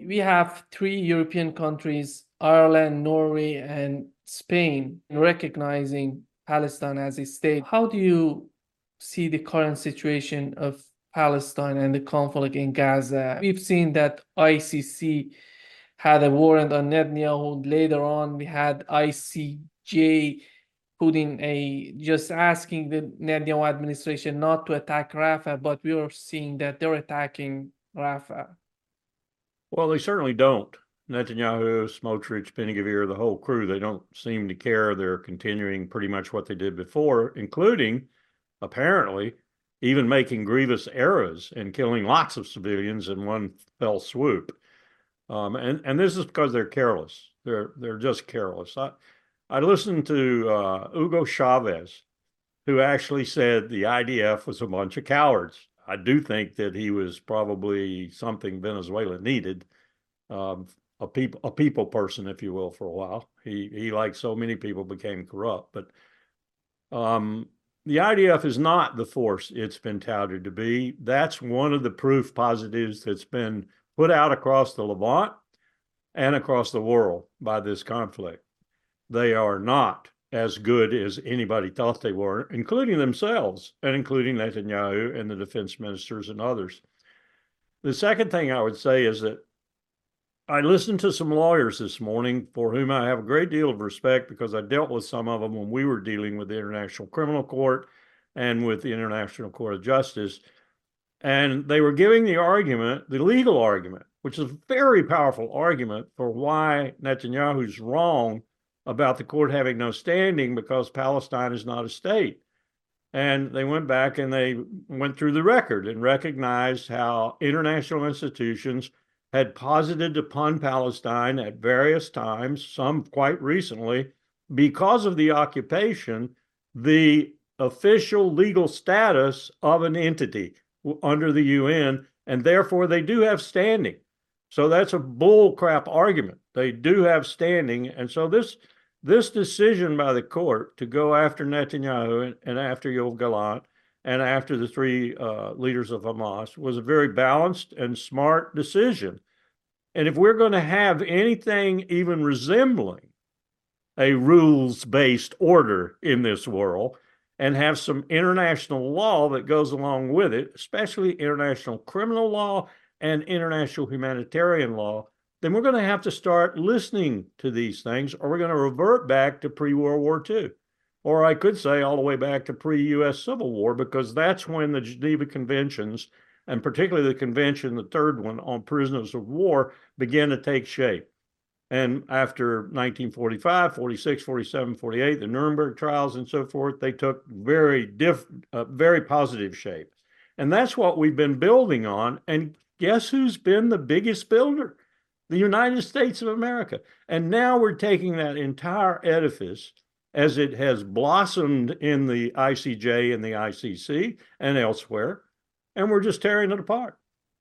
we have three European countries, Ireland, Norway, and Spain, recognizing Palestine as a state. How do you see the current situation of Palestine and the conflict in Gaza? We've seen that ICC had a warrant on Netanyahu. Later on, we had ICJ putting just asking the Netanyahu administration not to attack Rafah, but we are seeing that they're attacking Rafah. Well, they certainly don't. Netanyahu, Smotrich, Ben-Gvir, the whole crew, they don't seem to care. They're continuing pretty much what they did before, including, apparently, even making grievous errors and killing lots of civilians in one fell swoop. And this is because they're careless. They're just careless. I listened to Hugo Chavez, who actually said the IDF was a bunch of cowards. I do think that he was probably something Venezuela needed, a people person, if you will, for a while. He like so many people, became corrupt. But the IDF is not the force it's been touted to be. That's one of the proof positives that's been put out across the Levant and across the world by this conflict. They are not as good as anybody thought they were, including themselves and including Netanyahu and the defense ministers and others. The second thing I would say is that I listened to some lawyers this morning for whom I have a great deal of respect because I dealt with some of them when we were dealing with the International Criminal Court and with the International Court of Justice. And they were giving the argument, the legal argument, which is a very powerful argument for why Netanyahu's wrong about the court having no standing because Palestine is not a state. And they went back and they went through the record and recognized how international institutions had posited upon Palestine at various times, some quite recently, because of the occupation, the official legal status of an entity under the UN, and therefore they do have standing. So that's a bull crap argument. They do have standing. And so this decision by the court to go after Netanyahu and after Yoav Gallant and after the three leaders of Hamas was a very balanced and smart decision. And if we're going to have anything even resembling a rules-based order in this world and have some international law that goes along with it, especially international criminal law and international humanitarian law, then we're going to have to start listening to these things, or we're going to revert back to pre-World War II. Or I could say all the way back to pre-U.S. Civil War, because that's when the Geneva Conventions, and particularly the convention, the third one on prisoners of war, began to take shape. And after 1945, 46, 47, 48, the Nuremberg trials and so forth, they took very positive shape. And that's what we've been building on. And guess who's been the biggest builder? The United States of America. And now we're taking that entire edifice as it has blossomed in the ICJ and the ICC and elsewhere, and we're just tearing it apart.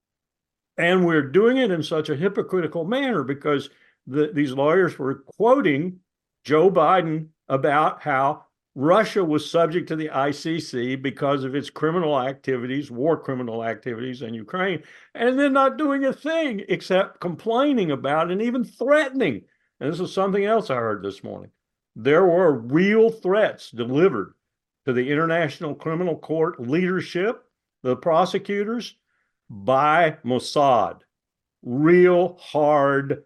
And we're doing it in such a hypocritical manner because these lawyers were quoting Joe Biden about how Russia was subject to the ICC because of its criminal activities, war criminal activities in Ukraine, and then not doing a thing except complaining about and even threatening. And this is something else I heard this morning. There were real threats delivered to the International Criminal Court leadership, the prosecutors, by Mossad. Real hard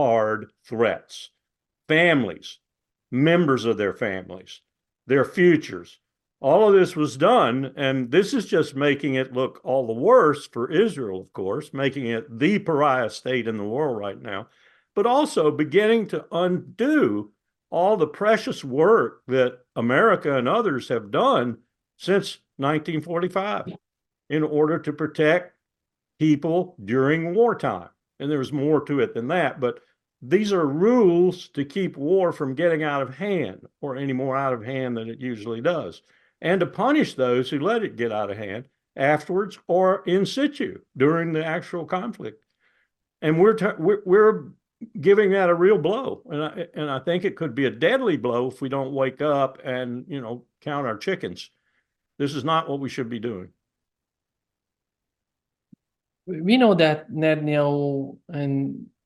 threats. Families, members of their families, their futures. All of this was done, and this is just making it look all the worse for Israel, of course, making it the pariah state in the world right now, but also beginning to undo all the precious work that America and others have done since 1945 in order to protect people during wartime. And there's more to it than that, but these are rules to keep war from getting out of hand, or any more out of hand than it usually does, and to punish those who let it get out of hand afterwards or in situ during the actual conflict. And we're giving that a real blow, and I think it could be a deadly blow if we don't wake up and count our chickens. This is not what we should be doing. We know that Netanyahu and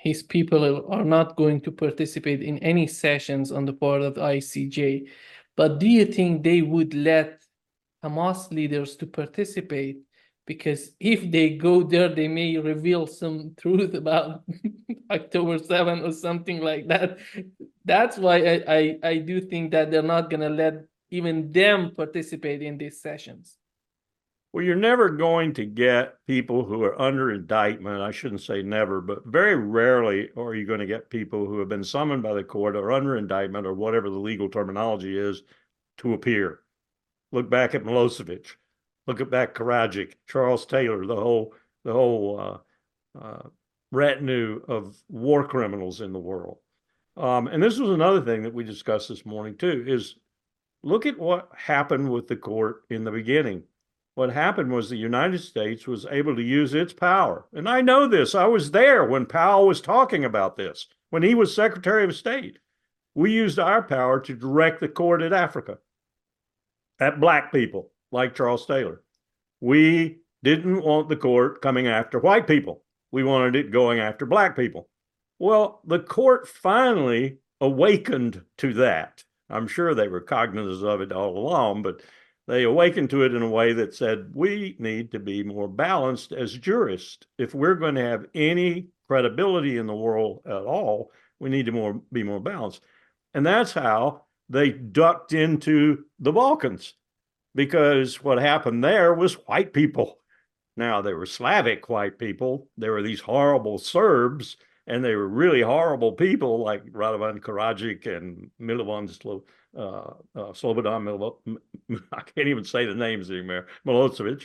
his people are not going to participate in any sessions on the part of the ICJ. But do you think they would let Hamas leaders to participate? Because if they go there, they may reveal some truth about October 7 or something like that. That's why I do think that they're not going to let even them participate in these sessions. Well, you're never going to get people who are under indictment. I shouldn't say never, but very rarely are you going to get people who have been summoned by the court or under indictment or whatever the legal terminology is to appear. Look back at Milosevic. Look at back Karadzic, Charles Taylor, the whole retinue of war criminals in the world. And this was another thing that we discussed this morning too, is look at what happened with the court in the beginning. What happened was the United States was able to use its power. And I know this. I was there when Powell was talking about this, when he was Secretary of State. We used our power to direct the court at Africa, at black people like Charles Taylor. We didn't want the court coming after white people. We wanted it going after black people. Well, the court finally awakened to that. I'm sure they were cognizant of it all along, but they awakened to it in a way that said, we need to be more balanced as jurists. If we're going to have any credibility in the world at all, we need to be more balanced. And that's how they ducked into the Balkans, because what happened there was white people. Now, they were Slavic white people. There were these horrible Serbs, and they were really horrible people like Radovan Karadzic and Milovan Slobodan, I can't even say the names anymore, Milosevic.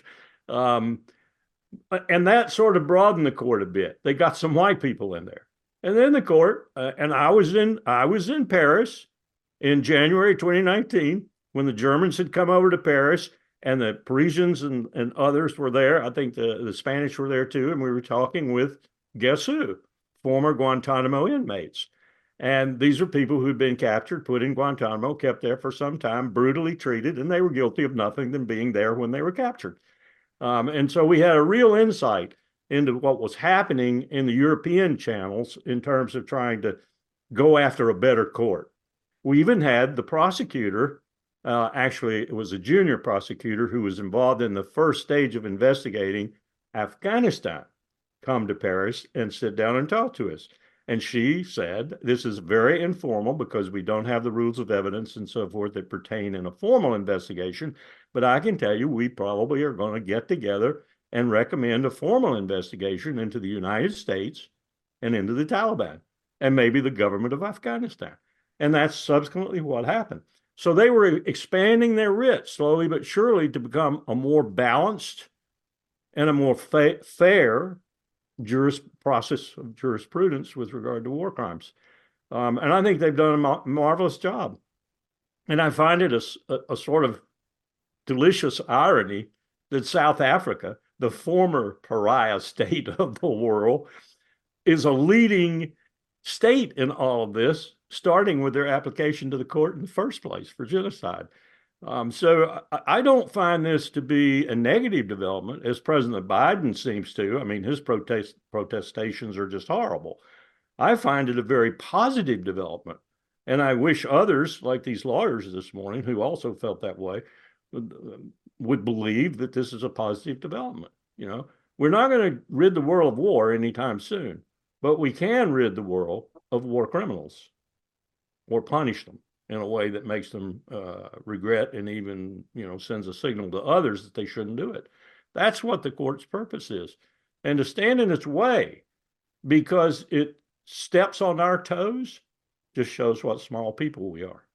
And that sort of broadened the court a bit. They got some white people in there. And then the court, and I was in Paris in January 2019 when the Germans had come over to Paris and the Parisians and others were there. I think the Spanish were there too. And we were talking with, guess who? Former Guantanamo inmates. And these are people who'd been captured, put in Guantanamo, kept there for some time, brutally treated, and they were guilty of nothing than being there when they were captured. And so we had a real insight into what was happening in the European channels in terms of trying to go after a better court. We even had the prosecutor, actually it was a junior prosecutor who was involved in the first stage of investigating Afghanistan, come to Paris and sit down and talk to us. And she said, this is very informal because we don't have the rules of evidence and so forth that pertain in a formal investigation. But I can tell you, we probably are going to get together and recommend a formal investigation into the United States and into the Taliban and maybe the government of Afghanistan. And that's subsequently what happened. So they were expanding their writ slowly but surely to become a more balanced and a more fair process of jurisprudence with regard to war crimes. And I think they've done a marvelous job. And I find it a sort of delicious irony that South Africa, the former pariah state of the world, is a leading state in all of this, starting with their application to the court in the first place for genocide. So I don't find this to be a negative development, as President Biden seems to. I mean, his protestations are just horrible. I find it a very positive development. And I wish others, like these lawyers this morning, who also felt that way, would believe that this is a positive development. You know, we're not going to rid the world of war anytime soon, but we can rid the world of war criminals or punish them in a way that makes them regret and even, sends a signal to others that they shouldn't do it. That's what the court's purpose is. And to stand in its way because it steps on our toes just shows what small people we are.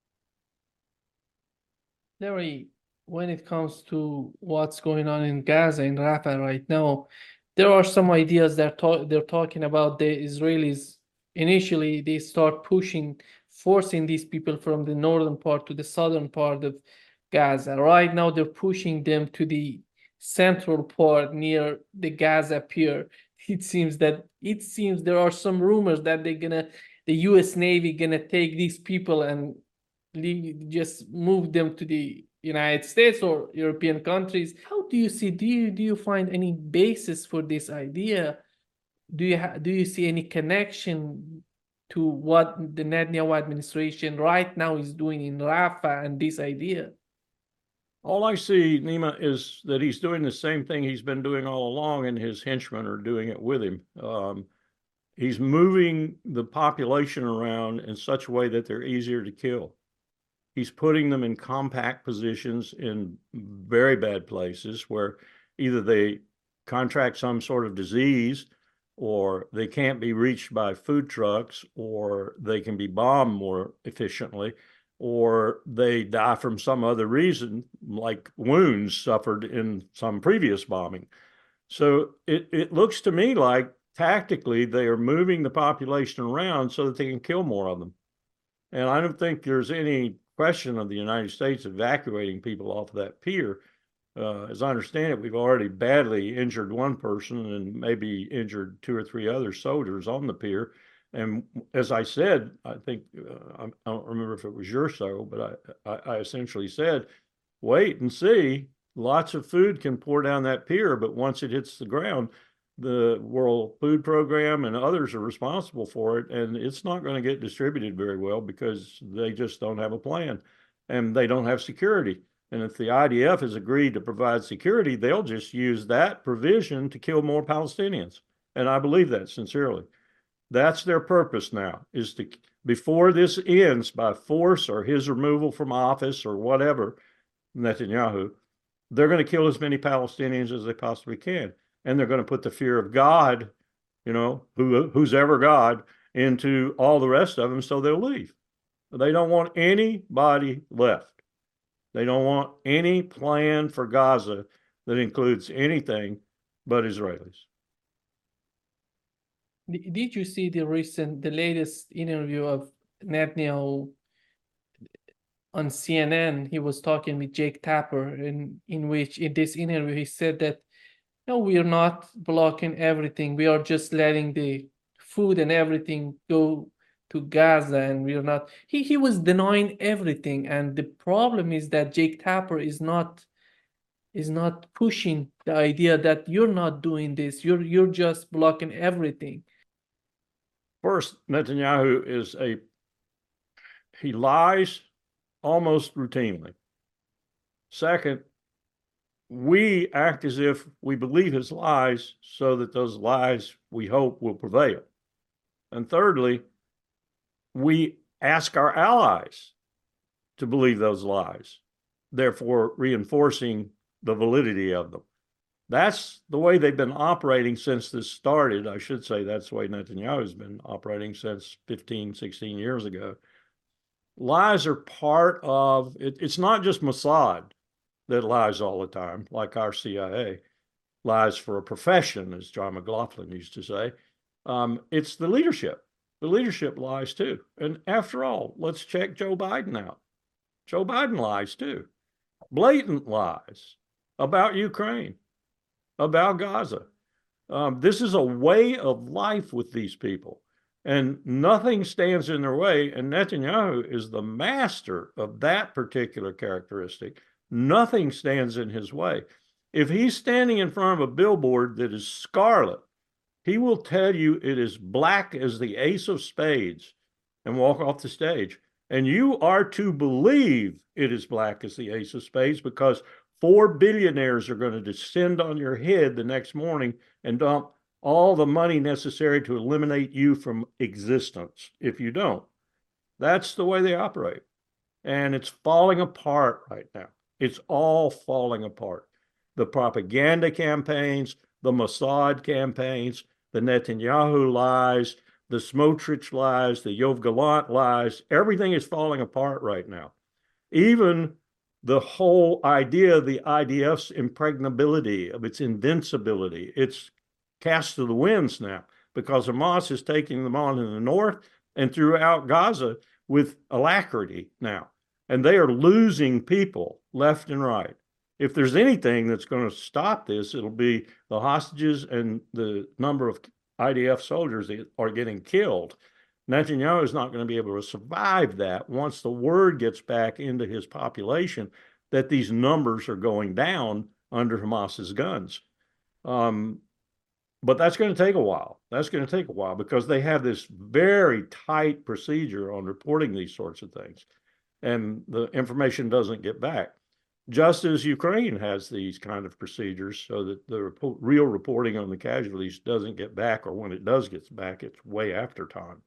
Larry, when it comes to what's going on in Gaza, in Rafah right now, there are some ideas that they're talking about. The Israelis, initially, they start forcing these people from the northern part to the southern part of Gaza. Right now, they're pushing them to the central part near the Gaza pier. It seems there are some rumors that the U.S. Navy gonna take these people and just move them to the United States or European countries. How do you see? Do you find any basis for this idea? do you see any connection to what the Netanyahu administration right now is doing in Rafah and this idea? All I see, Nima, is that he's doing the same thing he's been doing all along, and his henchmen are doing it with him. He's moving the population around in such a way that they're easier to kill. He's putting them in compact positions in very bad places where either they contract some sort of disease, or they can't be reached by food trucks, or they can be bombed more efficiently, or they die from some other reason, like wounds suffered in some previous bombing. So it looks to me like tactically they are moving the population around so that they can kill more of them. And I don't think there's any question of the United States evacuating people off of that pier. As I understand it, we've already badly injured one person and maybe injured 2 or 3 other soldiers on the pier. And as I said, I think, I don't remember if it was your show, but I essentially said, wait and see. Lots of food can pour down that pier, but once it hits the ground, the World Food Program and others are responsible for it, and it's not going to get distributed very well because they just don't have a plan and they don't have security. And if the IDF has agreed to provide security, they'll just use that provision to kill more Palestinians. And I believe that sincerely. That's their purpose now, is to, before this ends by force or his removal from office or whatever, Netanyahu, they're going to kill as many Palestinians as they possibly can. And they're going to put the fear of God, who's ever God, into all the rest of them, so they'll leave. They don't want anybody left. They don't want any plan for Gaza that includes anything but Israelis. Did you see the latest interview of Netanyahu on CNN? He was talking with Jake Tapper, in which in this interview he said that, no, we are not blocking everything. We are just letting the food and everything go to Gaza, and we are not. He was denying everything, and the problem is that Jake Tapper is not pushing the idea that you're not doing this. You're just blocking everything. First, Netanyahu he lies almost routinely. Second, we act as if we believe his lies so that those lies, we hope, will prevail. And thirdly, we ask our allies to believe those lies, therefore reinforcing the validity of them. That's the way they've been operating since this started. I should say that's the way Netanyahu's been operating since 15, 16 years ago. Lies are part of it. It's not just Mossad that lies all the time, like our CIA lies for a profession, as John McLaughlin used to say. It's the leadership. The leadership lies too. And after all, let's check Joe Biden out. Joe Biden lies too. Blatant lies about Ukraine, about Gaza. This is a way of life with these people, and nothing stands in their way. And Netanyahu is the master of that particular characteristic. Nothing stands in his way. If he's standing in front of a billboard that is scarlet, he will tell you it is black as the ace of spades and walk off the stage. And you are to believe it is black as the ace of spades, because 4 billionaires are going to descend on your head the next morning and dump all the money necessary to eliminate you from existence if you don't. That's the way they operate. And it's falling apart right now. It's all falling apart. The propaganda campaigns, the Mossad campaigns, the Netanyahu lies, the Smotrich lies, the Yoav Gallant lies, everything is falling apart right now. Even the whole idea of the IDF's impregnability, of its invincibility, it's cast to the winds now, because Hamas is taking them on in the north and throughout Gaza with alacrity now. And they are losing people left and right. If there's anything that's going to stop this, it'll be the hostages and the number of IDF soldiers that are getting killed. Netanyahu is not going to be able to survive that once the word gets back into his population that these numbers are going down under Hamas's guns. But that's going to take a while. That's going to take a while because they have this very tight procedure on reporting these sorts of things, and the information doesn't get back. Just as Ukraine has these kind of procedures so that the real reporting on the casualties doesn't get back, or when it does get back, it's way after time.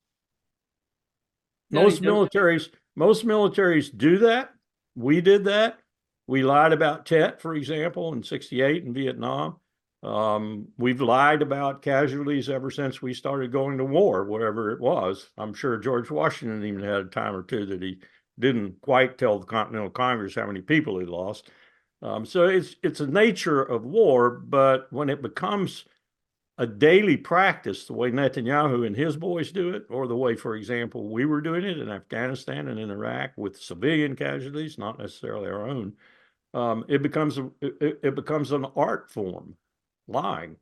Most militaries do that. We did that. We lied about Tet, for example, in '68 in Vietnam. We've lied about casualties ever since we started going to war, wherever it was. I'm sure George Washington even had a time or two that he didn't quite tell the Continental Congress how many people he lost. So it's a nature of war, but when it becomes a daily practice, the way Netanyahu and his boys do it, or the way, for example, we were doing it in Afghanistan and in Iraq with civilian casualties, not necessarily our own, it becomes an art form, lying.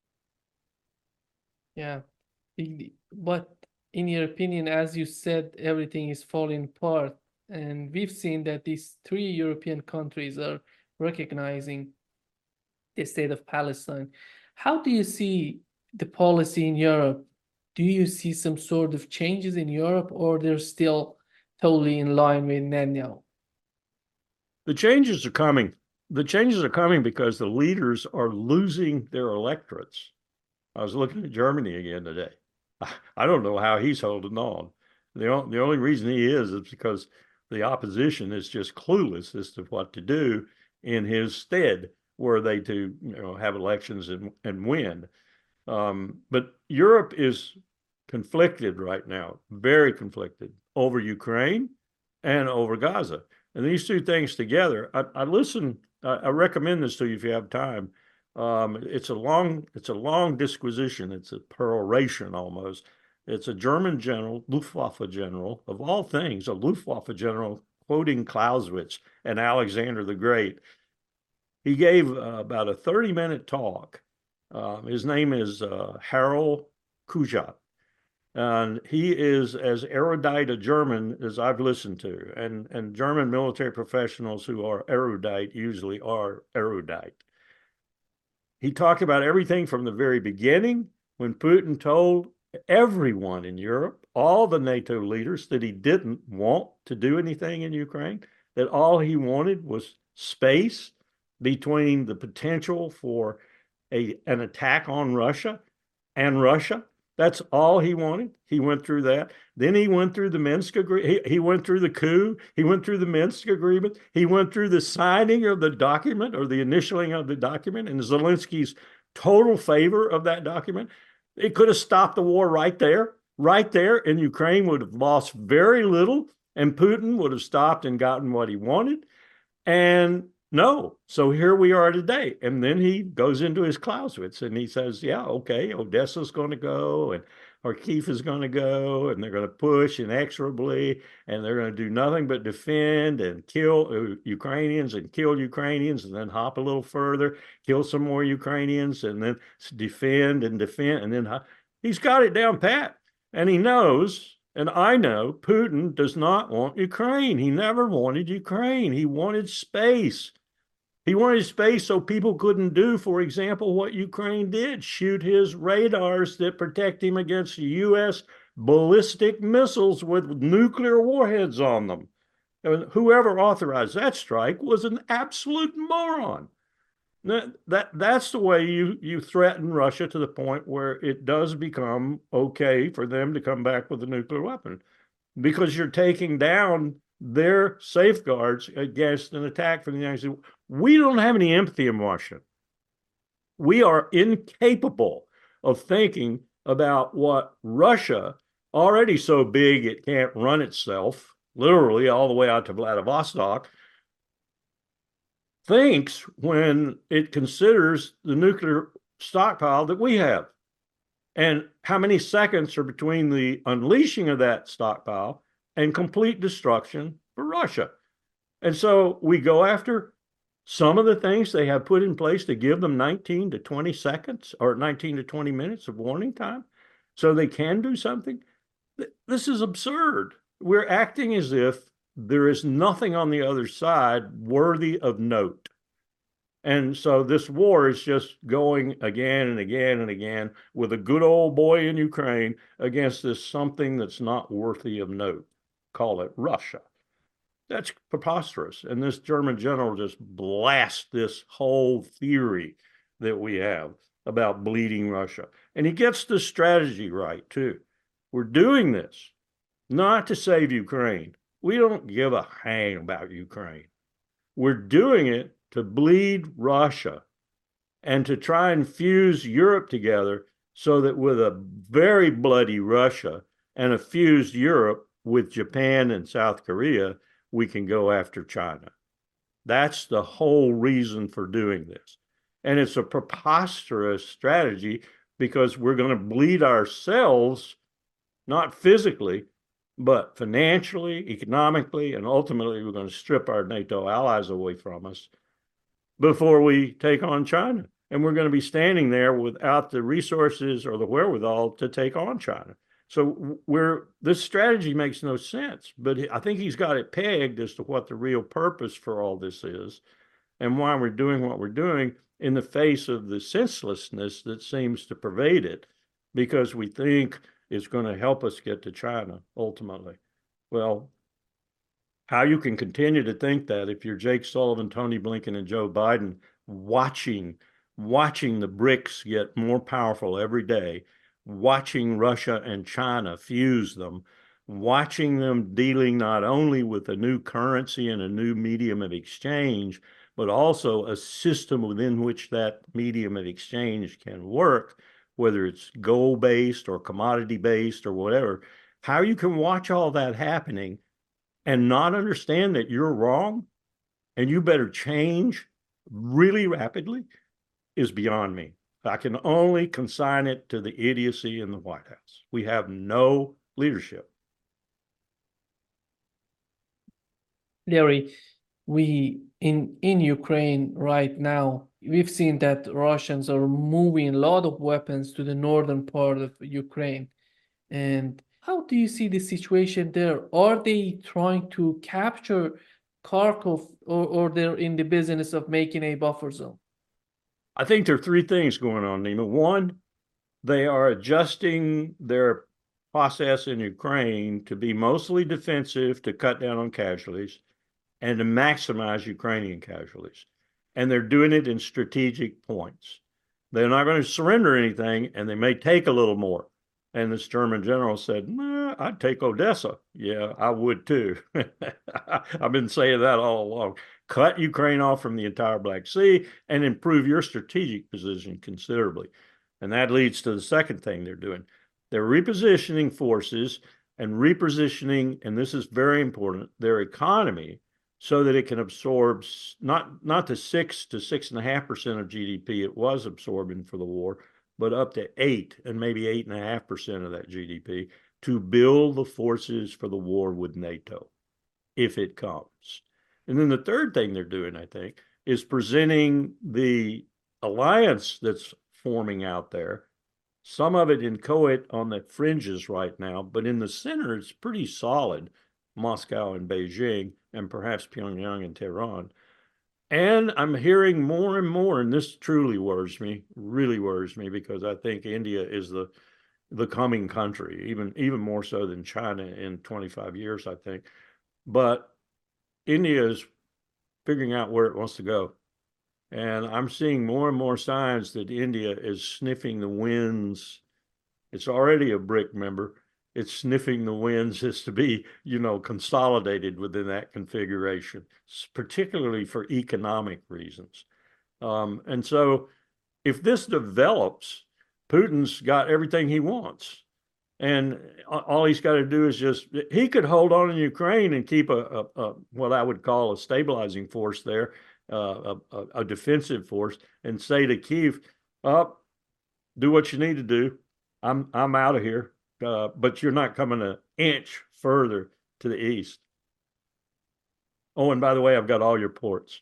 Yeah. But in your opinion, as you said, everything is falling apart. And we've seen that these three European countries are recognizing the state of Palestine. How do you see the policy in Europe? Do you see some sort of changes in Europe, or they're still totally in line with Netanyahu? The changes are coming. The changes are coming because the leaders are losing their electorates. I was looking at Germany again today. I don't know how he's holding on. The only reason he is because the opposition is just clueless as to what to do in his stead, were they to have elections and win. But Europe is conflicted right now, very conflicted, over Ukraine and over Gaza. And these two things together, I recommend this to you if you have time. It's a long disquisition. It's a peroration almost. It's a German general, Luftwaffe general, of all things, a Luftwaffe general quoting Clausewitz and Alexander the Great. He gave about a 30-minute talk. His name is Harald Kujat. And he is as erudite a German as I've listened to. And German military professionals who are erudite usually are erudite. He talked about everything from the very beginning, when Putin told everyone in Europe, all the NATO leaders, that he didn't want to do anything in Ukraine, that all he wanted was space between the potential for an attack on Russia and Russia. That's all he wanted. He went through that. Then he went through the Minsk agreement. He went through the coup. He went through the Minsk agreement. He went through the signing of the document, or the initialing of the document, and Zelensky's total favor of that document. It could have stopped the war right there, and Ukraine would have lost very little, and Putin would have stopped and gotten what he wanted. And no. So here we are today. And then he goes into his Clausewitz and he says, yeah, okay, Odessa's going to go and Kharkiv is going to go, and they're going to push inexorably, and they're going to do nothing but defend and kill Ukrainians and kill Ukrainians, and then hop a little further, kill some more Ukrainians, and then defend. And then he's got it down pat. And he knows, and I know, Putin does not want Ukraine. He never wanted Ukraine. He wanted space. He wanted space so people couldn't do, for example, what Ukraine did, shoot his radars that protect him against U.S. ballistic missiles with nuclear warheads on them. And whoever authorized that strike was an absolute moron. That's the way you threaten Russia to the point where it does become okay for them to come back with a nuclear weapon, because you're taking down their safeguards against an attack from the United States. We don't have any empathy in Washington. We are incapable of thinking about what Russia, already so big it can't run itself, literally all the way out to Vladivostok, thinks when it considers the nuclear stockpile that we have, and how many seconds are between the unleashing of that stockpile and complete destruction for Russia. And so we go after some of the things they have put in place to give them 19 to 20 seconds or 19 to 20 minutes of warning time so they can do something. This is absurd. We're acting as if there is nothing on the other side worthy of note. And so this war is just going again and again and again with a good old boy in Ukraine against this something that's not worthy of note. Call it Russia. That's preposterous. And this German general just blasts this whole theory that we have about bleeding Russia. And he gets the strategy right, too. We're doing this not to save Ukraine. We don't give a hang about Ukraine. We're doing it to bleed Russia and to try and fuse Europe together so that with a very bloody Russia and a fused Europe with Japan and South Korea, we can go after China. That's the whole reason for doing this. And it's a preposterous strategy because we're going to bleed ourselves, not physically, but financially, economically, and ultimately we're going to strip our NATO allies away from us before we take on China. And we're going to be standing there without the resources or the wherewithal to take on China. So this strategy makes no sense, but I think he's got it pegged as to what the real purpose for all this is and why we're doing what we're doing in the face of the senselessness that seems to pervade it, because we think it's going to help us get to China ultimately. Well, how you can continue to think that if you're Jake Sullivan, Tony Blinken, and Joe Biden watching the BRICS get more powerful every day, watching Russia and China fuse them, watching them dealing not only with a new currency and a new medium of exchange, but also a system within which that medium of exchange can work, whether it's gold-based or commodity-based or whatever, how you can watch all that happening and not understand that you're wrong and you better change really rapidly is beyond me. I can only consign it to the idiocy in the White House. We have no leadership. Larry, we in Ukraine right now, we've seen that Russians are moving a lot of weapons to the northern part of Ukraine. And how do you see the situation there? Are they trying to capture Kharkov, or they're in the business of making a buffer zone? I think there are three things going on, Nima. One, they are adjusting their process in Ukraine to be mostly defensive to cut down on casualties and to maximize Ukrainian casualties. And they're doing it in strategic points. They're not going to surrender anything, and they may take a little more. And this German general said, nah, I'd take Odessa. Yeah, I would too. I've been saying that all along. Cut Ukraine off from the entire Black Sea and improve your strategic position considerably. And that leads to the second thing they're doing. They're repositioning forces and repositioning, and this is very important, their economy so that it can absorb not the 6 to 6.5% of GDP it was absorbing for the war, but up to 8 and maybe 8.5% of that GDP to build the forces for the war with NATO, if it comes. And then the third thing they're doing, I think, is presenting the alliance that's forming out there, some of it inchoate on the fringes right now, but in the center, it's pretty solid, Moscow and Beijing, and perhaps Pyongyang and Tehran. And I'm hearing more and more, and this truly worries me, really worries me, because I think India is the coming country, even more so than China in 25 years, I think. But India is figuring out where it wants to go. And I'm seeing more and more signs that India is sniffing the winds. It's already a BRIC member. It's sniffing the winds as to be, consolidated within that configuration, particularly for economic reasons. And so if this develops, Putin's got everything he wants. And all he's got to do is he could hold on in Ukraine and keep a what I would call a stabilizing force there, a defensive force, and say to Kyiv, do what you need to do. I'm out of here, but you're not coming an inch further to the east. Oh, and by the way, I've got all your ports.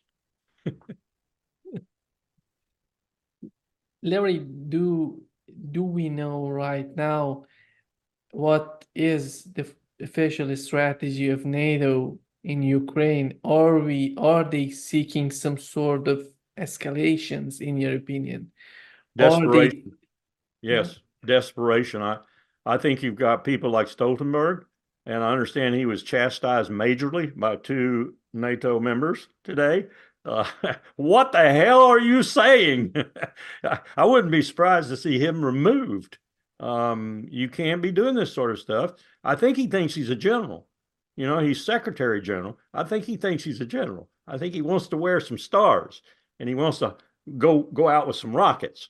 Larry, do we know right now what is the official strategy of NATO in Ukraine? Are they seeking some sort of escalations, in your opinion? Or Desperation. Yeah. Yes, desperation. I think you've got people like Stoltenberg, and I understand he was chastised majorly by two NATO members today. What the hell are you saying? I wouldn't be surprised to see him removed. You can't be doing this sort of stuff. I think he thinks he's a general. You know, he's Secretary General. I think he thinks he's a general. I think he wants to wear some stars and he wants to go out with some rockets.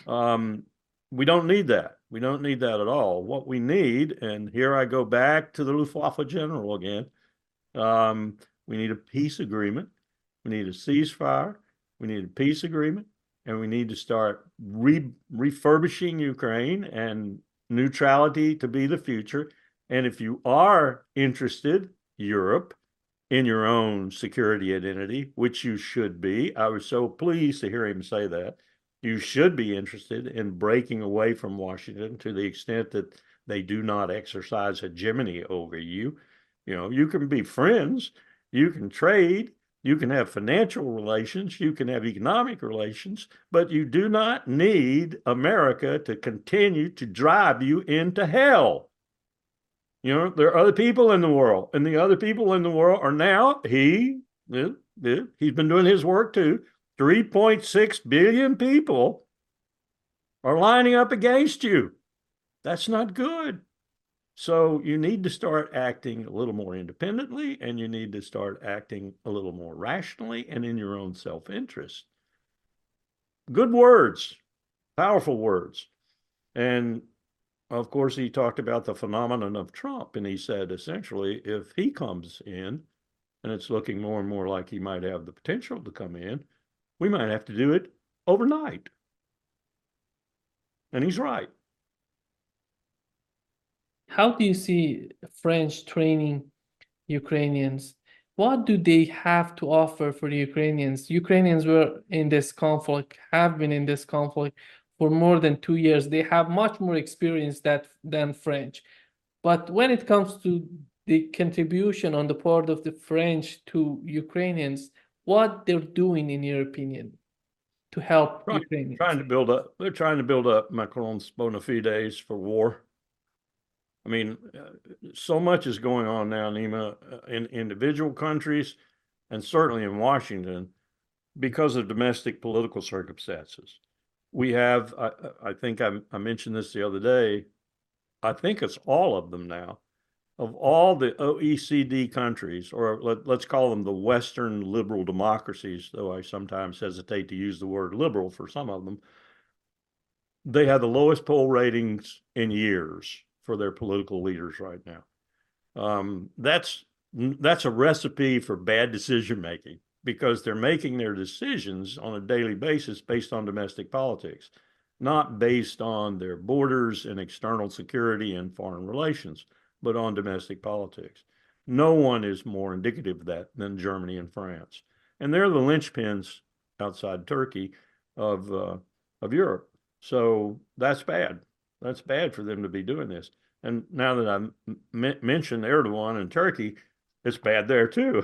We don't need that. We don't need that at all. What we need, and here I go back to the Luftwaffe general again, we need a peace agreement. We need a ceasefire. We need a peace agreement. And we need to start refurbishing Ukraine and neutrality to be the future. And if you are interested, Europe, in your own security identity, which you should be, I was so pleased to hear him say that. You should be interested in breaking away from Washington to the extent that they do not exercise hegemony over you. You know, you can be friends, you can trade, you can have financial relations, you can have economic relations, but you do not need America to continue to drive you into hell. You know, there are other people in the world, and the other people in the world are now, he's been doing his work too. 3.6 billion people are lining up against you. That's not good. So you need to start acting a little more independently, and you need to start acting a little more rationally and in your own self-interest. Good words, powerful words. And of course, he talked about the phenomenon of Trump, and he said, essentially, if he comes in, and it's looking more and more like he might have the potential to come in, we might have to do it overnight. And he's right. How do you see French training Ukrainians? What do they have to offer for the Ukrainians? Ukrainians were in this conflict, have been in this conflict for more than 2 years. They have much more experience than French. But when it comes to the contribution on the part of the French to Ukrainians, what they're doing, in your opinion, to help Ukrainians? They're trying to build up Macron's bona fides for war. I mean, so much is going on now, Nima, in individual countries and certainly in Washington because of domestic political circumstances. We have, I think I mentioned this the other day, I think it's all of them now. Of all the OECD countries, or let's call them the Western liberal democracies, though I sometimes hesitate to use the word liberal for some of them, they have the lowest poll ratings in years for their political leaders right now. That's a recipe for bad decision making because they're making their decisions on a daily basis based on domestic politics, not based on their borders and external security and foreign relations, but on domestic politics. No one is more indicative of that than Germany and France. And they're the linchpins outside Turkey of Europe. So that's bad. That's bad for them to be doing this. And now that I mentioned Erdogan and Turkey, it's bad there too.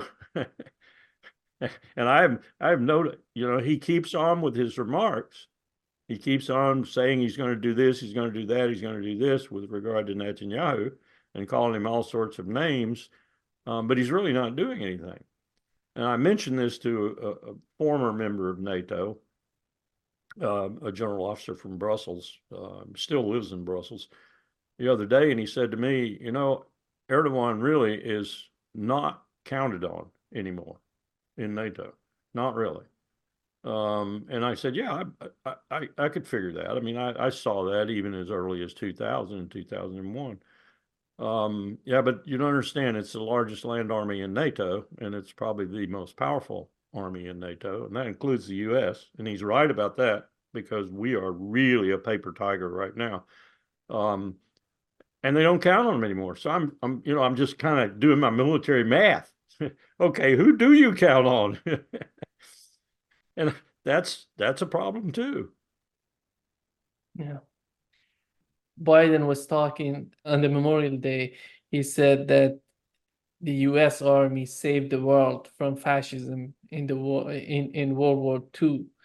And I've noted, you know, he keeps on with his remarks. He keeps on saying he's going to do this, he's going to do that, he's going to do this with regard to Netanyahu and calling him all sorts of names, but he's really not doing anything. And I mentioned this to a former member of NATO, a general officer from Brussels, still lives in Brussels, the other day, and he said to me, you know, Erdogan really is not counted on anymore in NATO, not really. And I said, yeah, I could figure that. I mean, I saw that even as early as 2000 and 2001. Yeah, but you don't understand, it's the largest land army in NATO, and it's probably the most powerful army in NATO, and that includes the US. And he's right about that because we are really a paper tiger right now. And they don't count on them anymore. So I'm just kind of doing my military math. Okay, who do you count on? And that's a problem too. Yeah. Biden was talking on the Memorial Day. He said that the U.S. Army saved the world from fascism in the war in World War II.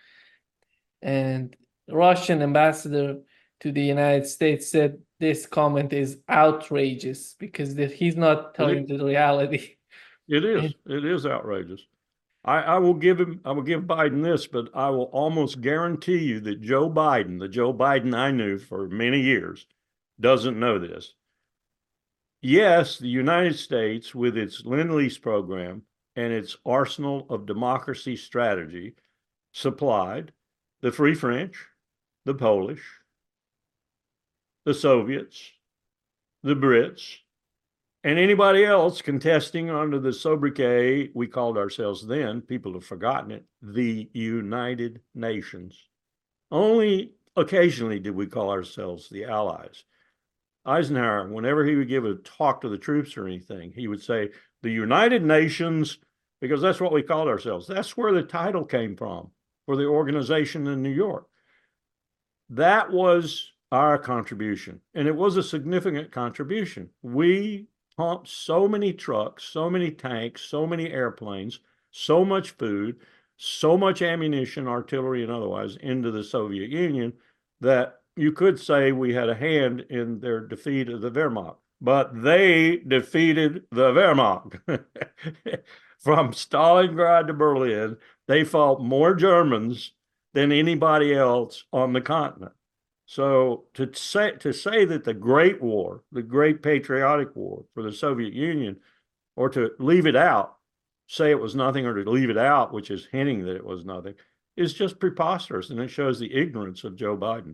And Russian ambassador to the United States said this comment is outrageous because he's not telling the reality. It And is. It is outrageous. I will give Biden this, but I will almost guarantee you that Joe Biden, the Joe Biden I knew for many years, doesn't know this. Yes, the United States, with its Lend-Lease program and its arsenal of democracy strategy, supplied the Free French, the Polish, the Soviets, the Brits, and anybody else contesting under the sobriquet we called ourselves then, people have forgotten it, the United Nations. Only occasionally did we call ourselves the Allies. Eisenhower, whenever he would give a talk to the troops or anything, he would say, the United Nations, because that's what we called ourselves. That's where the title came from for the organization in New York. That was our contribution, and it was a significant contribution. We pumped so many trucks, so many tanks, so many airplanes, so much food, so much ammunition, artillery, and otherwise into the Soviet Union that you could say we had a hand in their defeat of the Wehrmacht. But they defeated the Wehrmacht. From Stalingrad to Berlin, they fought more Germans than anybody else on the continent. So to say that the Great War, the Great Patriotic War for the Soviet Union, or to leave it out, say it was nothing, or to leave it out, which is hinting that it was nothing, is just preposterous, and it shows the ignorance of Joe Biden.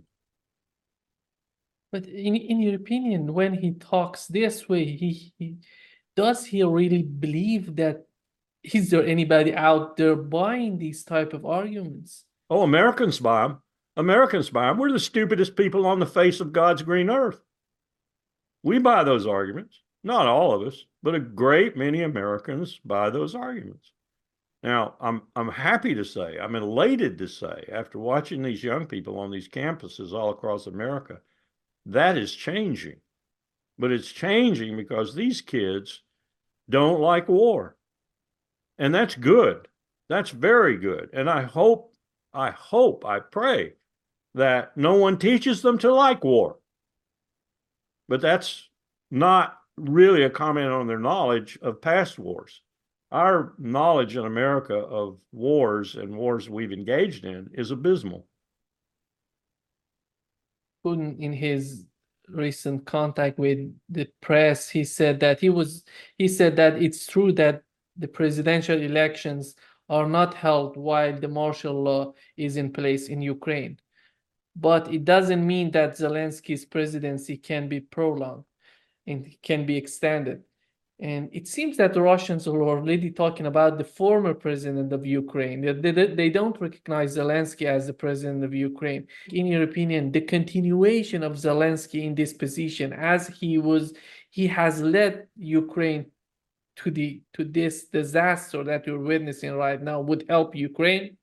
but in your opinion, when he talks this way, does he really believe that? Is there anybody out there buying these type of arguments? Oh, Americans buy them. Americans buy them. We're the stupidest people on the face of God's green earth. We buy those arguments. Not all of us, but a great many Americans buy those arguments. Now, I'm happy to say, I'm elated to say, after watching these young people on these campuses all across America, that is changing. But it's changing because these kids don't like war. And that's good. That's very good. And I pray that no one teaches them to like war. But that's not really a comment on their knowledge of past wars. Our knowledge in America of wars and wars we've engaged in is abysmal. Putin, in his recent contact with the press, he said that it's true that the presidential elections are not held while the martial law is in place in Ukraine. But it doesn't mean that Zelensky's presidency can be prolonged and can be extended. And it seems that the Russians are already talking about the former president of Ukraine. They don't recognize Zelensky as the president of Ukraine. In your opinion, the continuation of Zelensky in this position, as he has led Ukraine to this disaster that we're witnessing right now, would help Ukraine?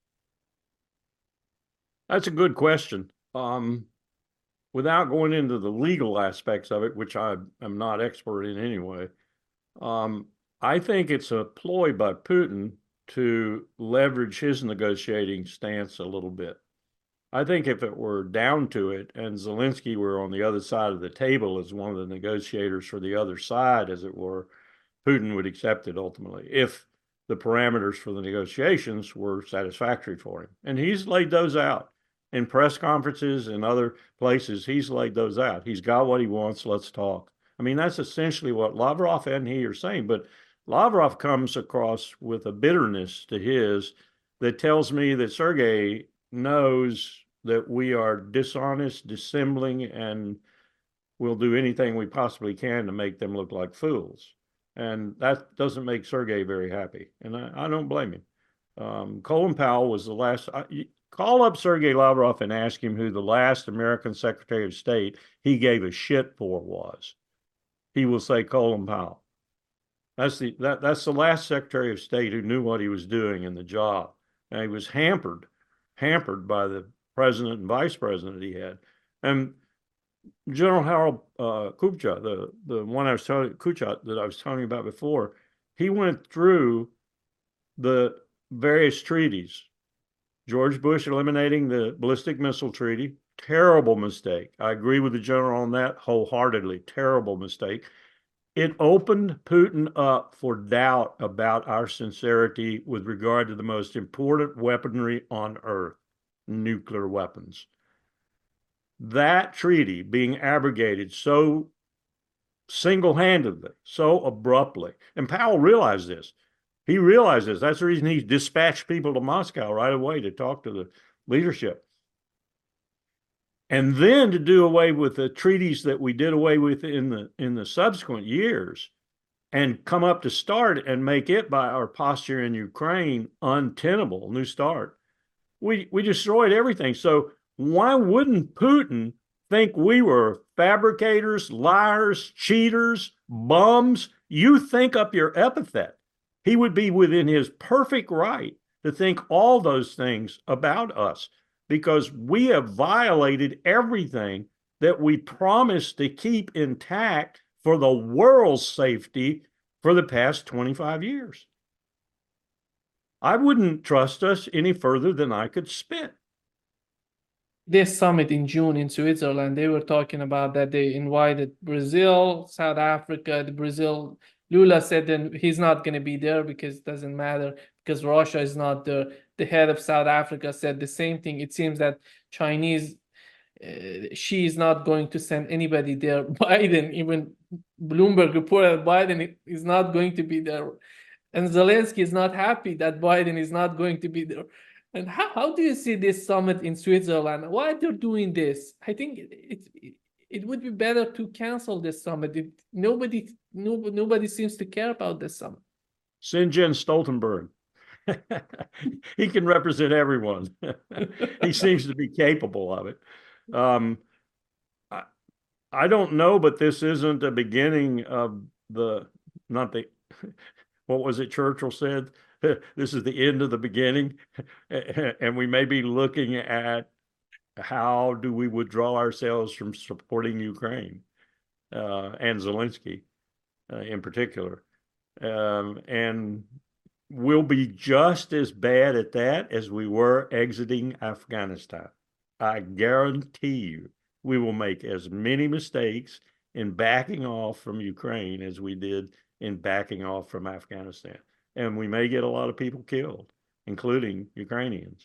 That's a good question. Without going into the legal aspects of it, which I am not expert in anyway, I think it's a ploy by Putin to leverage his negotiating stance a little bit. I think if it were down to it and Zelensky were on the other side of the table as one of the negotiators for the other side, as it were, Putin would accept it ultimately if the parameters for the negotiations were satisfactory for him. And he's laid those out in press conferences and other places. He's laid those out. He's got what he wants. Let's talk. I mean, that's essentially what Lavrov and he are saying. But Lavrov comes across with a bitterness to his that tells me that Sergei knows that we are dishonest, dissembling, and we'll do anything we possibly can to make them look like fools. And that doesn't make Sergei very happy. And I don't blame him. Colin Powell was the last. Call up Sergei Lavrov and ask him who the last American Secretary of State he gave a shit for was. He will say Colin Powell. That's the last Secretary of State who knew what he was doing in the job. And he was hampered by the president and vice president he had. And General Harold Kupcha, the one I was telling Kuchat that I was telling you about before, he went through the various treaties George Bush eliminating the ballistic missile treaty, terrible mistake. I agree with the general on that wholeheartedly. Terrible mistake. It opened Putin up for doubt about our sincerity with regard to the most important weaponry on earth, nuclear weapons. That treaty being abrogated so single-handedly, so abruptly, and Powell realized this. He realized this. That's the reason he dispatched people to Moscow right away to talk to the leadership. And then to do away with the treaties that we did away with in the subsequent years and come up to start and make it, by our posture in Ukraine, untenable, new start. We destroyed everything. So why wouldn't Putin think we were fabricators, liars, cheaters, bums? You think up your epithet. He would be within his perfect right to think all those things about us, because we have violated everything that we promised to keep intact for the world's safety for the past 25 years. I wouldn't trust us any further than I could spit. This summit in June in Switzerland, they were talking about that they invited Brazil, South Africa, the Brazil. Lula said that he's not going to be there because it doesn't matter, because Russia is not there. The head of South Africa said the same thing. It seems that Chinese, she is not going to send anybody there. Biden, even Bloomberg reported Biden is not going to be there. And Zelensky is not happy that Biden is not going to be there. And how do you see this summit in Switzerland? Why they're doing this? I think it would be better to cancel this summit. Nobody seems to care about this summit. Send Jens Stoltenberg. He can represent everyone. He seems to be capable of it. I don't know, but this isn't a beginning of what was it Churchill said? This is the end of the beginning. And we may be looking at how do we withdraw ourselves from supporting Ukraine and Zelensky in particular. And we'll be just as bad at that as we were exiting Afghanistan. I guarantee you we will make as many mistakes in backing off from Ukraine as we did in backing off from Afghanistan. And we may get a lot of people killed, including Ukrainians.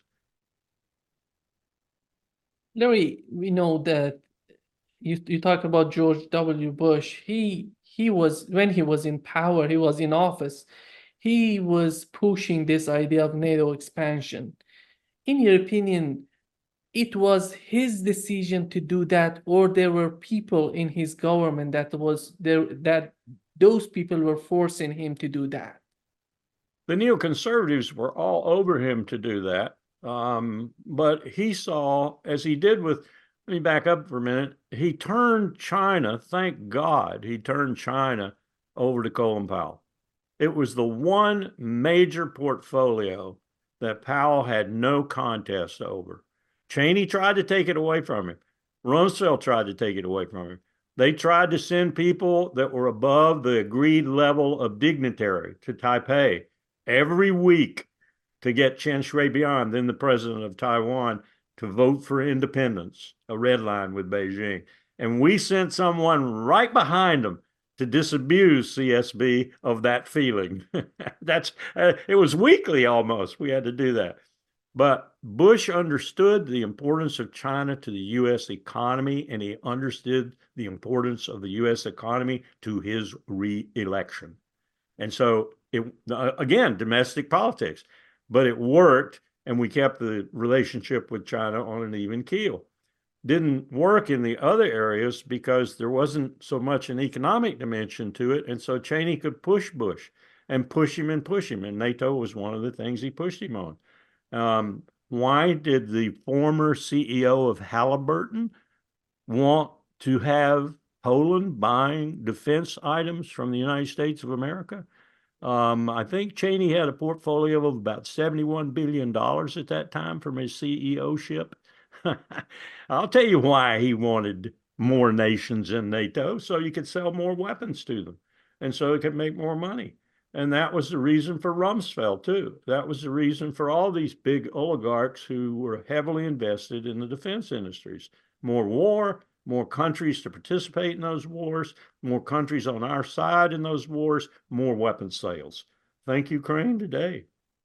Larry, we know that you talk about George W. Bush. He was, when he was in power, he was in office, he was pushing this idea of NATO expansion. In your opinion, it was his decision to do that, or there were people in his government that those people were forcing him to do that? The neoconservatives were all over him to do that. But he saw, as he did with, let me back up for a minute, he turned China, thank God, he turned China over to Colin Powell. It was the one major portfolio that Powell had no contest over. Cheney tried to take it away from him. Rumsfeld tried to take it away from him. They tried to send people that were above the agreed level of dignitary to Taipei every week to get Chen Shui-bian, then the president of Taiwan, to vote for independence, a red line with Beijing. And we sent someone right behind them to disabuse CSB of that feeling. It was weekly almost. We had to do that. But Bush understood the importance of China to the U.S. economy, and he understood the importance of the U.S. economy to his re-election. And so, again, domestic politics, but it worked, and we kept the relationship with China on an even keel. Didn't work in the other areas because there wasn't so much an economic dimension to it, and so Cheney could push Bush and push him, and NATO was one of the things he pushed him on. Why did the former CEO of Halliburton want to have Poland buying defense items from the United States of America? I think Cheney had a portfolio of about $71 billion at that time from his CEO-ship. I'll tell you why he wanted more nations in NATO, so you could sell more weapons to them, and so it could make more money. And that was the reason for Rumsfeld, too. That was the reason for all these big oligarchs who were heavily invested in the defense industries. More war, more countries to participate in those wars, more countries on our side in those wars, more weapons sales. Thank Ukraine today.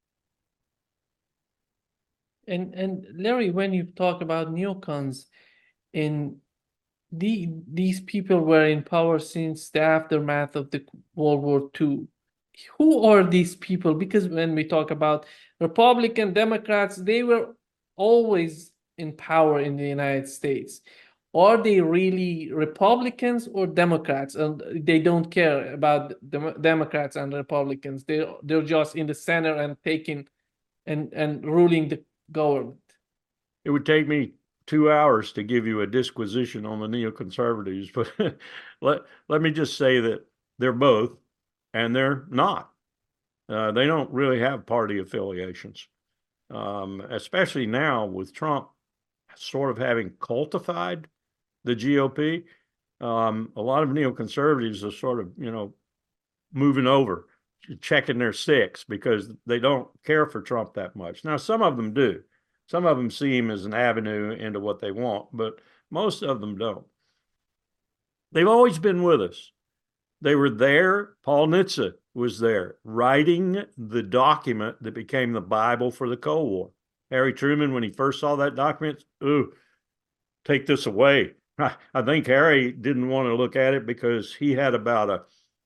And Larry, when you talk about neocons, in these people were in power since the aftermath of the World War II. Who are these people? Because when we talk about Republican, Democrats, they were always in power in the United States. Are they really Republicans or Democrats? And they don't care about Democrats and Republicans. They're just in the center and taking and ruling the government. It would take me 2 hours to give you a disquisition on the neoconservatives, but let me just say that they're both, and they're not. They don't really have party affiliations, especially now with Trump sort of having cultified the GOP. A lot of neoconservatives are sort of, moving over, checking their six because they don't care for Trump that much. Now, some of them do. Some of them see him as an avenue into what they want, but most of them don't. They've always been with us. They were there. Paul Nitze was there writing the document that became the Bible for the Cold War. Harry Truman, when he first saw that document, ooh, take this away. I think Harry didn't want to look at it because he had about a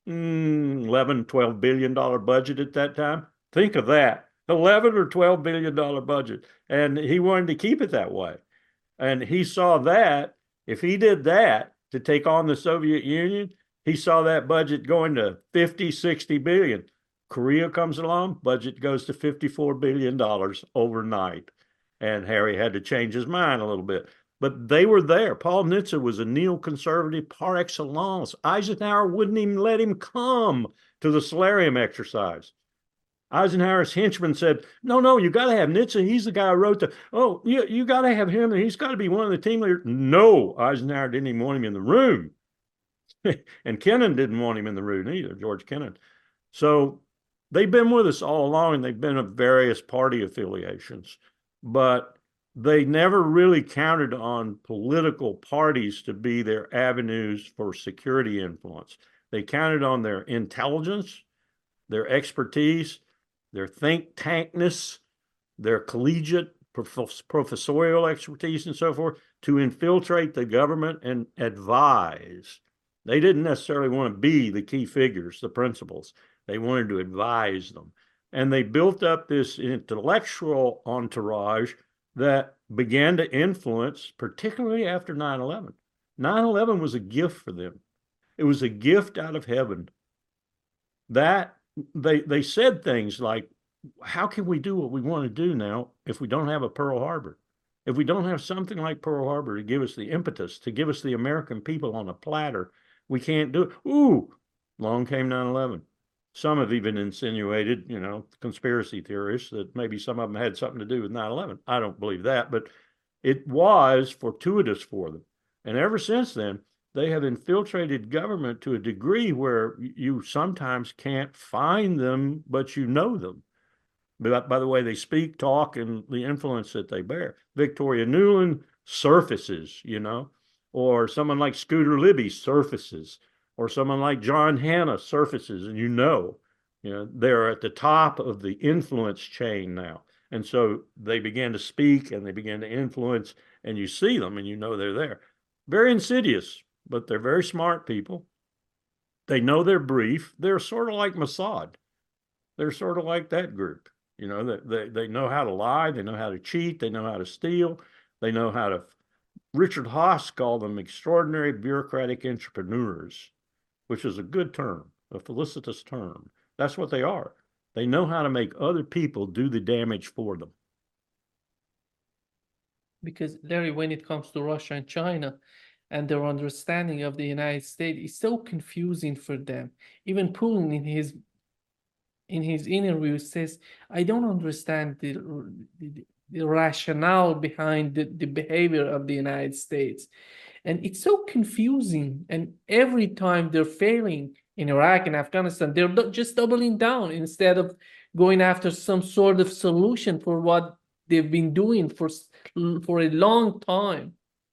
$11-12 billion budget at that time. Think of that, $11 or $12 billion budget. And he wanted to keep it that way. And he saw that if he did that to take on the Soviet Union, he saw that budget going to 50, 60 billion. Korea comes along, budget goes to $54 billion overnight. And Harry had to change his mind a little bit. But they were there. Paul Nitze was a neoconservative par excellence. Eisenhower wouldn't even let him come to the solarium exercise. Eisenhower's henchman said, no, you got to have Nitze. He's the guy who wrote you got to have him, and he's got to be one of the team leaders. No, Eisenhower didn't even want him in the room. And Kennan didn't want him in the room either, George Kennan. So they've been with us all along, and they've been of various party affiliations. But they never really counted on political parties to be their avenues for security influence. They counted on their intelligence, their expertise, their think tankness, their collegiate professorial expertise and so forth to infiltrate the government and advise. They didn't necessarily want to be the key figures, the principals. They wanted to advise them. And they built up this intellectual entourage that began to influence, particularly after 9/11. 9/11 was a gift for them. It was a gift out of heaven. That they said things like, how can we do what we want to do now if we don't have a Pearl Harbor? If we don't have something like Pearl Harbor to give us the impetus, to give us the American people on a platter, we can't do it. Ooh, long came 9/11. Some have even insinuated, conspiracy theorists that maybe some of them had something to do with 9/11. I don't believe that, but it was fortuitous for them. And ever since then, they have infiltrated government to a degree where you sometimes can't find them, but you know them. By the way they speak, talk, and the influence that they bear. Victoria Nuland surfaces, or someone like Scooter Libby surfaces, or someone like John Hannah surfaces, and they're at the top of the influence chain now. And so they began to speak and they began to influence, and you see them and they're there. Very insidious, but they're very smart people. They know their brief. They're sort of like Mossad. They're sort of like that group. They know how to lie. They know how to cheat. They know how to steal. They know how to. Richard Haas called them extraordinary bureaucratic entrepreneurs, which is a good term, a felicitous term. That's what they are. They know how to make other people do the damage for them. Because, Larry, when it comes to Russia and China and their understanding of the United States, it's so confusing for them. Even Putin in his interview says, I don't understand the rationale behind the behavior of the United States. And it's so confusing. And every time they're failing in Iraq and Afghanistan, they're just doubling down instead of going after some sort of solution for what they've been doing for a long time.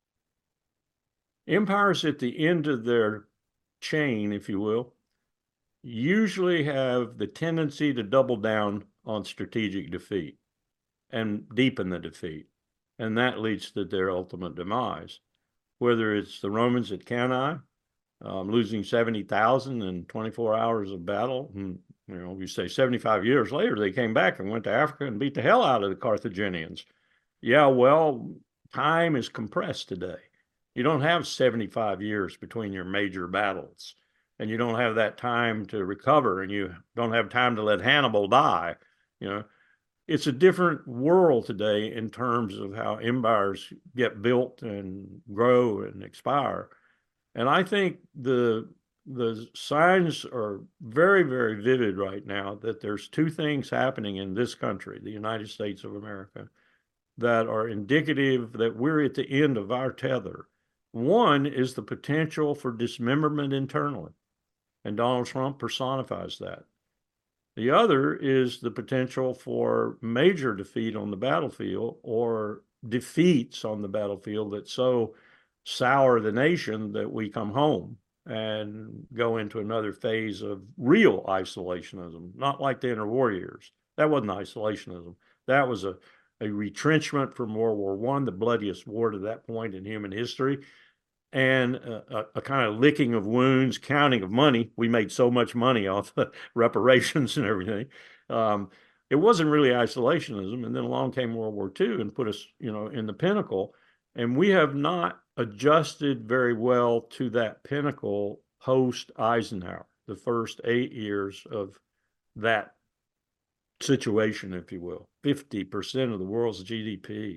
Empires at the end of their chain, if you will, usually have the tendency to double down on strategic defeat and deepen the defeat. And that leads to their ultimate demise. Whether it's the Romans at Cannae, losing 70,000 in 24 hours of battle, and you say 75 years later, they came back and went to Africa and beat the hell out of the Carthaginians. Yeah, well, time is compressed today. You don't have 75 years between your major battles, and you don't have that time to recover, and you don't have time to let Hannibal die. It's a different world today in terms of how empires get built and grow and expire. And I think the signs are very, very vivid right now that there's two things happening in this country, the United States of America, that are indicative that we're at the end of our tether. One is the potential for dismemberment internally, and Donald Trump personifies that. The other is the potential for major defeat on the battlefield, or defeats on the battlefield that so sour the nation that we come home and go into another phase of real isolationism, not like the interwar years. That wasn't isolationism. That was a retrenchment from World War I, the bloodiest war to that point in human history, and a kind of licking of wounds, counting of money. We made so much money off the reparations and everything. It wasn't really isolationism. And then along came World War II and put us, in the pinnacle. And we have not adjusted very well to that pinnacle post Eisenhower, the first 8 years of that situation, if you will. 50% of the world's GDP,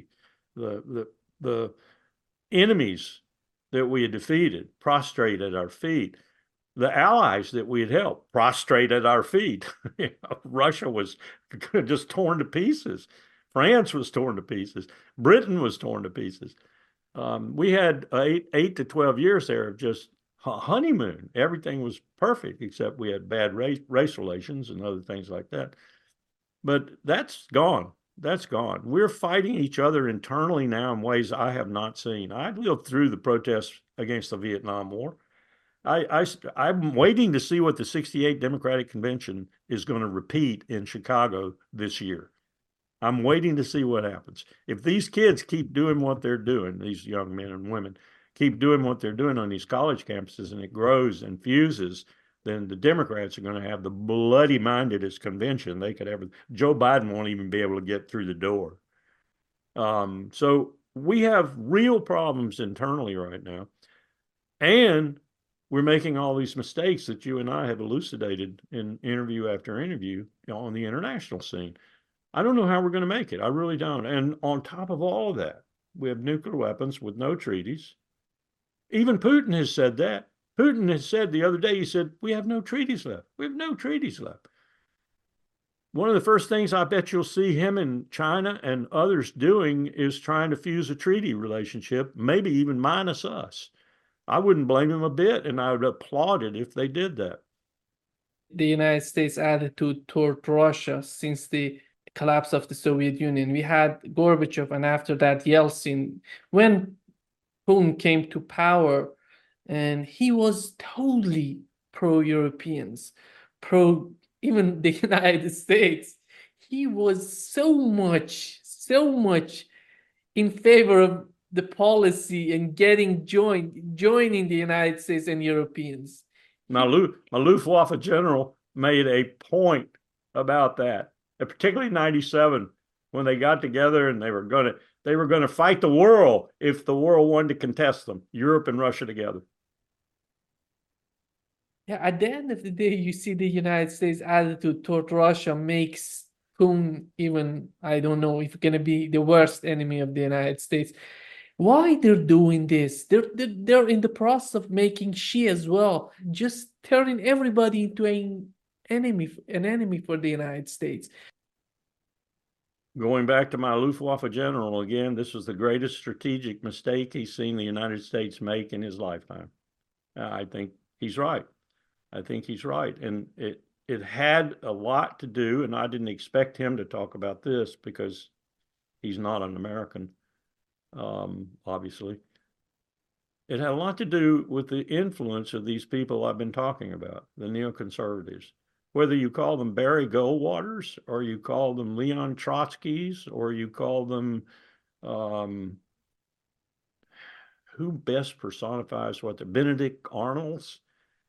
the enemies that we had defeated, prostrate at our feet. The allies that we had helped, prostrate at our feet. Russia was just torn to pieces. France was torn to pieces. Britain was torn to pieces. We had 8 to 12 years there of just honeymoon. Everything was perfect, except we had bad race relations and other things like that. But that's gone. That's gone. We're fighting each other internally now in ways I have not seen. I lived through the protests against the Vietnam War. I'm waiting to see what the 68 Democratic Convention is going to repeat in Chicago this year. I'm waiting to see what happens. If these kids keep doing what they're doing, these young men and women keep doing what they're doing on these college campuses, and it grows and fuses, then the Democrats are going to have the bloody-mindedest convention they could ever. Joe Biden won't even be able to get through the door. So we have real problems internally right now. And we're making all these mistakes that you and I have elucidated in interview after interview on the international scene. I don't know how we're going to make it. I really don't. And on top of all of that, we have nuclear weapons with no treaties. Even Putin has said that. Putin has said the other day, he said, we have no treaties left. We have no treaties left. One of the first things I bet you'll see him and China and others doing is trying to fuse a treaty relationship, maybe even minus us. I wouldn't blame him a bit, and I would applaud it if they did that. The United States' attitude toward Russia since the collapse of the Soviet Union. We had Gorbachev, and after that Yeltsin. When Putin came to power, and he was totally pro-Europeans, pro even the United States. He was so much in favor of the policy and joining the United States and Europeans. My Luftwaffe general made a point about that, particularly in '97, when they got together and they were going to fight the world if the world wanted to contest them, Europe and Russia together. Yeah, at the end of the day, you see the United States' attitude toward Russia makes Putin even, I don't know, if going to be the worst enemy of the United States. Why they're doing this? They're in the process of making Xi as well, just turning everybody into an enemy for the United States. Going back to my Luftwaffe general again, this was the greatest strategic mistake he's seen the United States make in his lifetime. I think he's right. I think he's right. And it had a lot to do, and I didn't expect him to talk about this because he's not an American, obviously. It had a lot to do with the influence of these people I've been talking about, the neoconservatives. Whether you call them Barry Goldwaters or you call them Leon Trotskys or you call them, who best personifies what the Benedict Arnolds,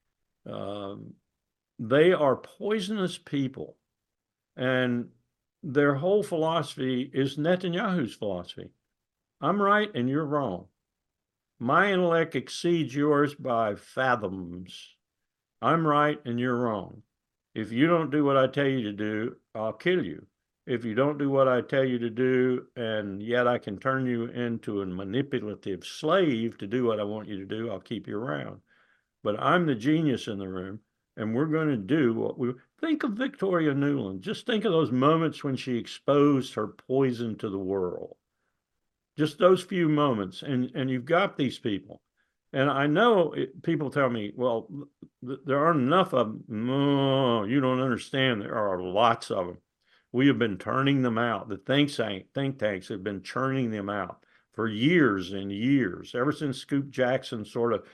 they are poisonous people. And their whole philosophy is Netanyahu's philosophy. I'm right and you're wrong. My intellect exceeds yours by fathoms. I'm right and you're wrong. If you don't do what I tell you to do, I'll kill you. If you don't do what I tell you to do, and yet I can turn you into a manipulative slave to do what I want you to do, I'll keep you around. But I'm the genius in the room, and we're going to do what we think of. Victoria Nuland. Just think of those moments when she exposed her poison to the world. Just those few moments, and you've got these people. And I know people tell me, well, there aren't enough of them. No, you don't understand. There are lots of them. We have been turning them out. The think tanks have been churning them out for years and years, ever since Scoop Jackson sort of,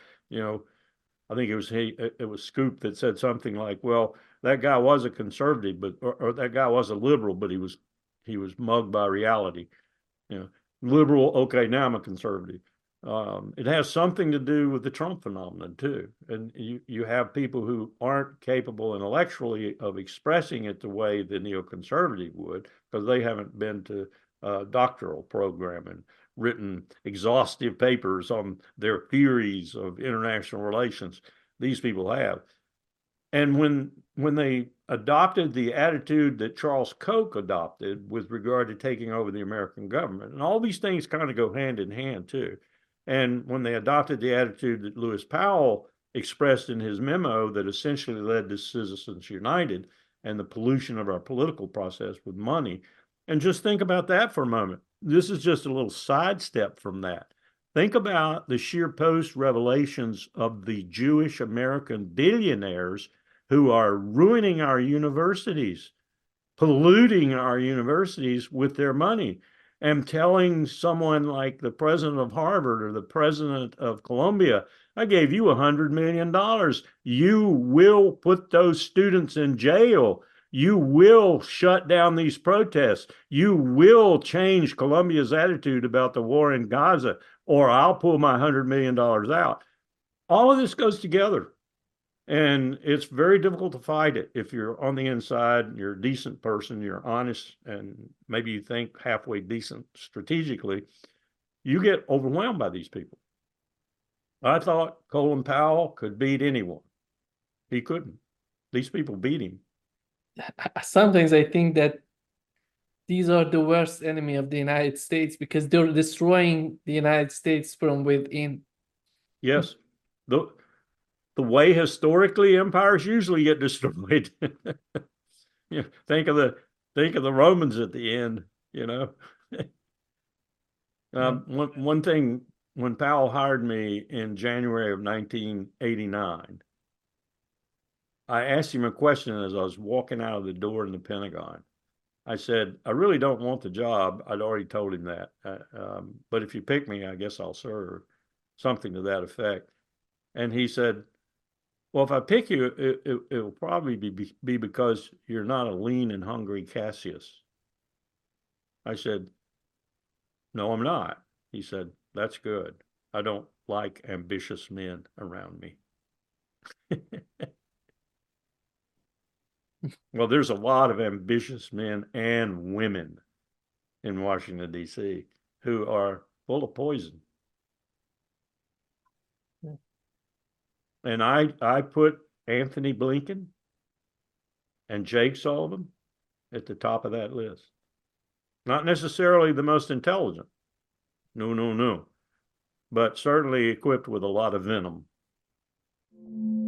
I think it was Scoop that said something like, well, that guy was a conservative, but or that guy was a liberal, but he was mugged by reality. Liberal, okay, now I'm a conservative. It has something to do with the Trump phenomenon too. And you have people who aren't capable intellectually of expressing it the way the neoconservative would, because they haven't been to a doctoral program and written exhaustive papers on their theories of international relations. These people have. And when they adopted the attitude that Charles Koch adopted with regard to taking over the American government, and all these things kind of go hand in hand too. And when they adopted the attitude that Lewis Powell expressed in his memo that essentially led to Citizens United and the pollution of our political process with money. And just think about that for a moment. This is just a little sidestep from that. Think about the sheer post revelations of the Jewish American billionaires who are ruining our universities, polluting our universities with their money. And telling someone like the president of Harvard or the president of Columbia, I gave you $100 million. You will put those students in jail. You will shut down these protests. You will change Columbia's attitude about the war in Gaza, or I'll pull my $100 million out. All of this goes together. And it's very difficult to fight it if you're on the inside, you're a decent person, you're honest, and maybe you think halfway decent strategically. You get overwhelmed by these people. I thought Colin Powell could beat anyone. He couldn't. These people beat him. Sometimes I think that these are the worst enemy of the United States because they're destroying the United States from within. Yes. The way historically empires usually get destroyed. Think of the Romans at the end. One thing, when Powell hired me in January of 1989, I asked him a question as I was walking out of the door in the Pentagon. I said, I really don't want the job. I'd already told him that. But if you pick me, I guess I'll serve. Something to that effect. And he said, well, if I pick you, it'll probably be because you're not a lean and hungry Cassius. I said, no, I'm not. He said, that's good. I don't like ambitious men around me. Well, there's a lot of ambitious men and women in Washington, D.C. who are full of poison. And I put Anthony Blinken and Jake Sullivan at the top of that list. Not necessarily the most intelligent. No. But certainly equipped with a lot of venom.